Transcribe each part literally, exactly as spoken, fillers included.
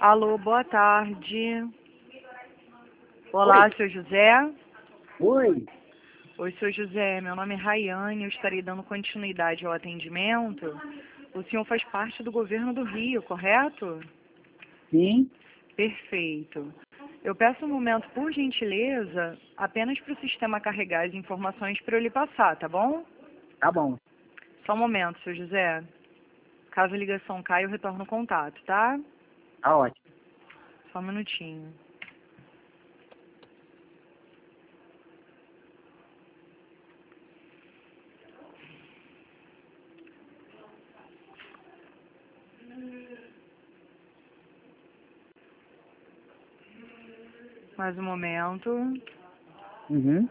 Alô, boa tarde. Olá, Oi. seu José. Oi. Oi, seu José. Meu nome é Rayane. Eu estarei dando continuidade ao atendimento. O senhor faz parte do governo do Rio, correto? Sim. Perfeito. Eu peço um momento, por gentileza, apenas para o sistema carregar as informações para eu lhe passar, tá bom? Tá bom. Só um momento, seu José. Caso a ligação caia, eu retorno o contato, tá? Tá ótimo. Só um minutinho. Mais um momento. Uhum.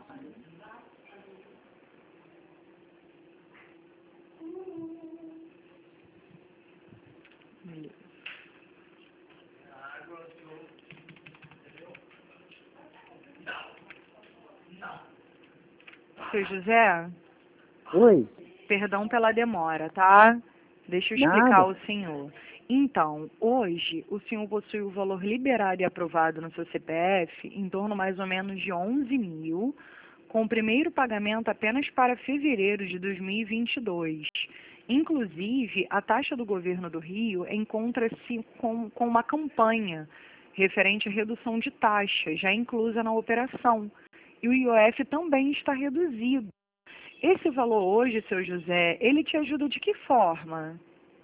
Seu José, Oi. perdão pela demora, tá? Deixa eu explicar Nada. ao senhor. Então, hoje, o senhor possui o valor liberado e aprovado no seu C P F em torno mais ou menos de onze mil, com o primeiro pagamento apenas para fevereiro de dois mil e vinte e dois. Inclusive, a taxa do governo do Rio encontra-se com, com uma campanha referente à redução de taxa, já inclusa na operação. E o I O F também está reduzido. Esse valor hoje, seu José, ele te ajuda de que forma?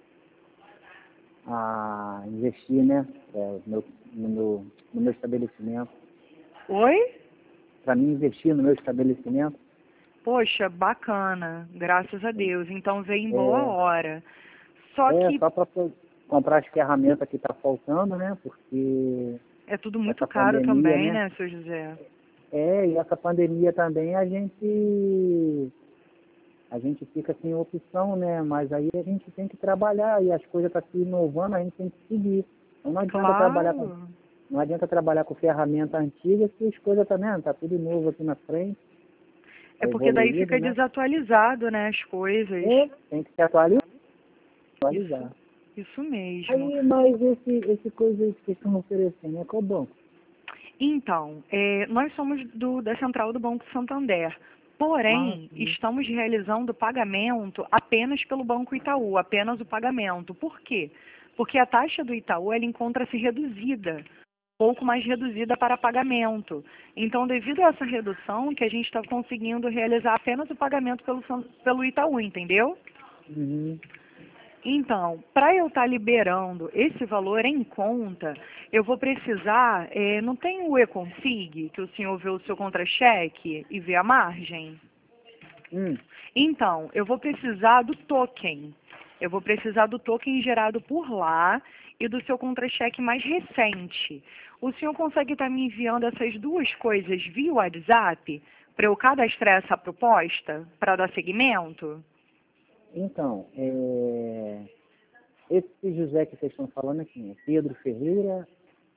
A investir, né? É, no, meu, no, meu, no meu estabelecimento. Oi? Para mim investir no meu estabelecimento. Poxa, bacana, graças a Deus. Então veio em boa É, hora. Só é que só para comprar as ferramentas que tá faltando, né? Porque é tudo muito essa caro pandemia, também, né? né, seu José? É, e essa pandemia também a gente a gente fica sem opção, né? Mas aí a gente tem que trabalhar e as coisas estão se inovando, a gente tem que seguir. Então não adianta trabalhar com, Claro. não adianta trabalhar com ferramenta antiga se as coisas tá, né? Tá tudo novo aqui na frente, É tá porque daí evoluído, fica né? desatualizado, né, as coisas. É, tem que se atualizar. Isso, atualizar. isso mesmo. Aí, mas esse, esse coisa aí que vocês estão oferecendo é qual banco? Então, é, nós somos do, da central do Banco Santander. Ah, Porém, sim. estamos realizando o pagamento apenas pelo Banco Itaú, apenas o pagamento. Por quê? Porque a taxa do Itaú ela encontra-se reduzida, pouco mais reduzida para pagamento. Então, devido a essa redução, que a gente está conseguindo realizar apenas o pagamento pelo, San- pelo Itaú, entendeu? Uhum. Então, para eu estar liberando esse valor em conta, eu vou precisar, eh, não tem o E-Config, que o senhor vê o seu contra-cheque e vê a margem? Hum. Então, eu vou precisar do token. Eu vou precisar do token gerado por lá e do seu contra-cheque mais recente. O senhor consegue estar me enviando essas duas coisas via WhatsApp para eu cadastrar essa proposta para dar seguimento? Então, é, esse José que vocês estão falando aqui, é Pedro Ferreira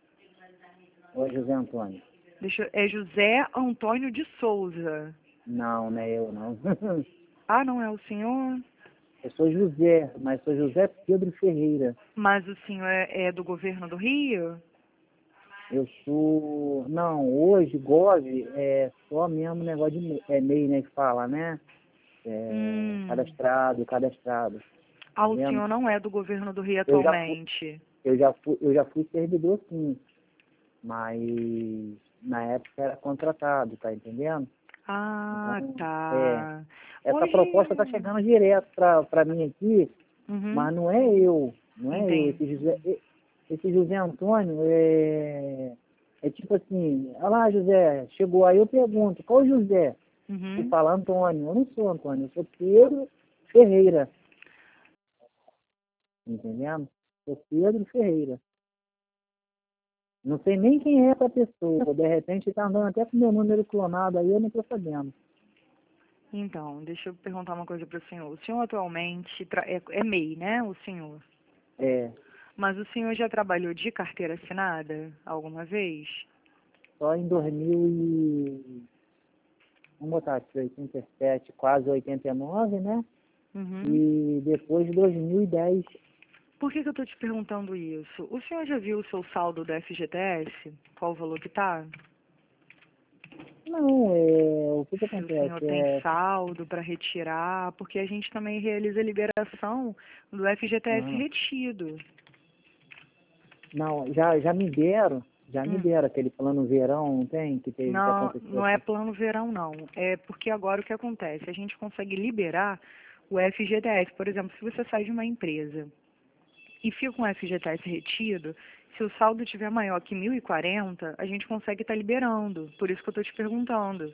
ou é José Antônio? Deixa, eu- é José Antônio de Souza. Não, não é eu, não. Ah, não é o senhor? Eu sou José, mas sou José Pedro Ferreira. Mas o senhor é, é do governo do Rio? Eu sou... Não, hoje, Gov, é só mesmo negócio de me- é MEI, né, que fala, né? É, Hum. cadastrado, cadastrado, Ah, tá o vendo? senhor não é do governo do Rio Eu já fui, atualmente. eu já fui, eu já fui servidor, sim, mas na época era contratado, tá entendendo? Ah, Então, é, tá. essa proposta está Hoje. chegando direto para mim aqui, Uhum. mas não é eu, não é eu. Esse José, Entendi. e- esse José Antônio é, é tipo assim, olha lá, José, chegou aí, eu pergunto, qual José? E Uhum. fala Antônio, eu não sou Antônio, eu sou Pedro Ferreira, entendendo? Sou Pedro Ferreira. Não sei nem quem é essa pessoa, de repente está andando até com meu número clonado aí, eu não estou sabendo. Então, deixa eu perguntar uma coisa para o senhor. O senhor atualmente tra- é, é MEI, né? O senhor. É, Mas o senhor já trabalhou de carteira assinada alguma vez? só em dois mil e... Vamos botar aqui, oitenta e sete, quase oitenta e nove, né? Uhum. E depois de dois mil e dez, Por que que eu estou te perguntando isso? O senhor já viu o seu saldo do F G T S? Qual o valor que está? Não, é, o que que Se o acontece? senhor tem É, saldo para retirar, porque a gente também realiza a liberação do F G T S ah, retido. não, já, já me deram, já me Hum. deram aquele plano verão, não tem? Que, teve, que Não, aconteceu não é aqui. plano verão, não. É porque agora o que acontece? A gente consegue liberar o F G T S. Por exemplo, se você sai de uma empresa e fica com o F G T S retido, se o saldo tiver maior que mil e quarenta, a gente consegue estar liberando. Por isso que eu estou te perguntando.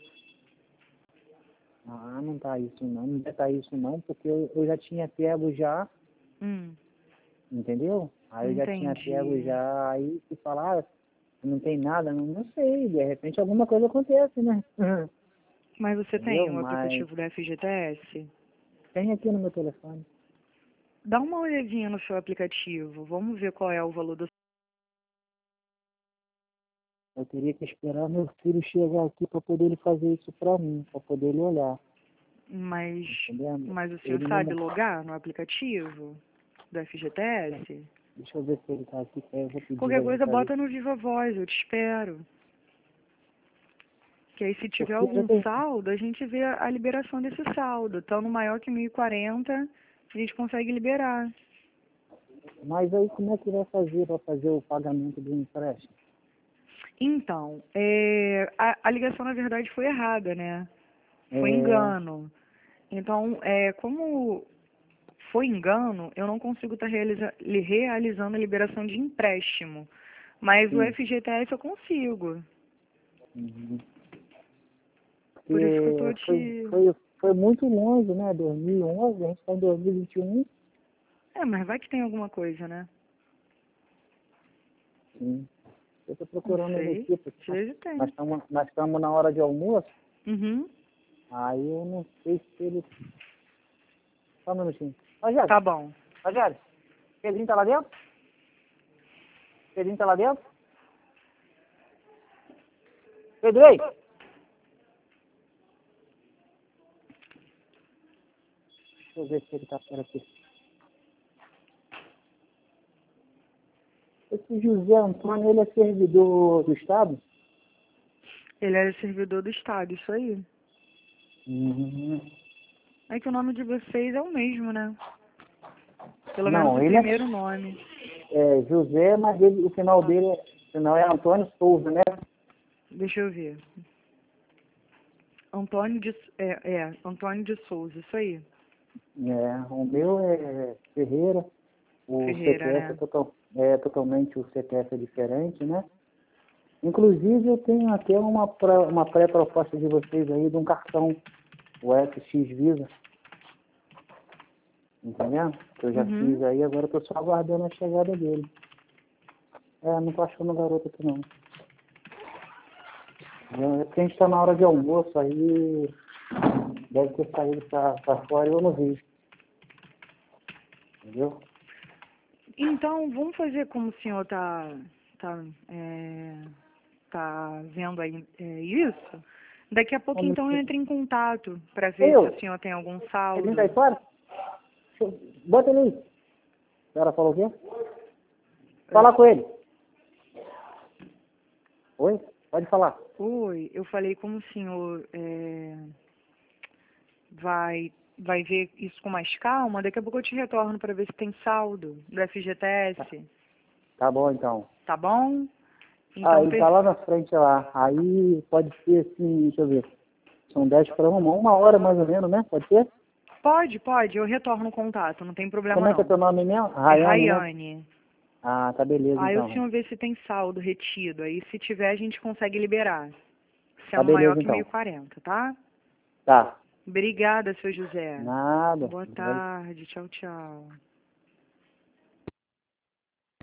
Ah, não tá isso não, não tá isso não, porque eu, eu já tinha pego já, Hum, entendeu? Aí eu já tinha pego entendi. já, aí se falar, não tem nada, não, não sei, de repente alguma coisa acontece, né? Mas você tem Entendeu? o Mas aplicativo do F G T S? tem aqui no meu telefone. Dá uma olhadinha no seu aplicativo. Vamos ver qual é o valor do... Eu teria que esperar meu filho chegar aqui para poder ele fazer isso para mim, para poder ele olhar, Mas, entendeu? mas o senhor Ele sabe não... logar no aplicativo do F G T S? Deixa eu ver se ele tá aqui, que aí eu vou pedir Qualquer ele coisa, para ver. bota no Viva Voz, eu te espero. Que aí, se tiver Porque já algum tem... saldo, a gente vê a liberação desse saldo. Estando maior que mil e quarenta, a gente consegue liberar. Mas aí como é que vai fazer para fazer o pagamento do empréstimo? Então, é, a, a ligação, na verdade, foi errada, né? Foi É... engano. Então, é, como foi engano, eu não consigo estar realiza, li- realizando a liberação de empréstimo. Mas o Sim. F G T S eu consigo. Uhum. Por isso que eu tô Porque foi, te... foi, foi muito longe, né? dois mil e onze, a gente está em dois mil e vinte e um. É, mas vai que tem alguma coisa, né? Sim. Eu estou Não procurando ele sei. aqui, porque Às nós vezes nós tem. estamos nós estamos na hora de almoço, Uhum. aí eu não sei se ele... Só um minutinho. Rogério, Tá bom. Rogério, Pedrinho tá lá dentro? Pedrinho tá lá dentro? Pedrinho! Deixa eu ver se ele tá por aqui. Esse José Antônio, ele é servidor do Estado? Ele era servidor do Estado, isso aí. Uhum. É que o nome de vocês é o mesmo, né? Pelo menos Não, o ele é, primeiro nome. é José, mas ele, o final dele é, o final é Antônio Souza, né? Deixa eu ver. Antônio de... É, é, Antônio de Souza, isso aí. É, o meu é Ferreira, o Ferreira, C P F é, né? total, é totalmente, o C P F é diferente, né? Inclusive eu tenho até uma, pré- uma pré-proposta de vocês aí de um cartão, o F X Visa, entendeu? Que eu já fiz Uhum. aí, agora eu tô só aguardando a chegada dele. É, não tô achando o garoto aqui não. É porque a gente tá na hora de almoço, aí deve ter saído pra, pra fora e eu não vi, entendeu? Então, vamos fazer como o senhor tá, tá, é, tá vendo aí é, isso? Daqui a pouco, Vamos então, eu ver. entro em contato para ver se o Eu, senhor tem algum ele tá aí saldo. fora? Deixa eu- Bota ele aí. A senhora falou o quê? É, Fala com ele. Oi? Pode falar. oi, eu falei como o senhor é, vai, vai ver isso com mais calma. Daqui a pouco eu te retorno para ver se tem saldo do F G T Tá, S, tá bom, então. tá bom? Ah, Então, ele tá per- lá na frente lá. Aí pode ser assim, deixa eu ver. São dez para uma, uma hora mais ou menos, né? Pode ser? pode, pode, eu retorno o contato, não tem problema Como é que é não. teu nome mesmo? É Rayane, né? Rayane. Ah, tá beleza Aí o então. senhor vê se tem saldo retido. Aí se tiver, a gente consegue liberar. Tá Sendo maior beleza que mil e então. quarenta, tá? Tá. Obrigada, seu José. Nada. Boa tarde. Tchau, tchau.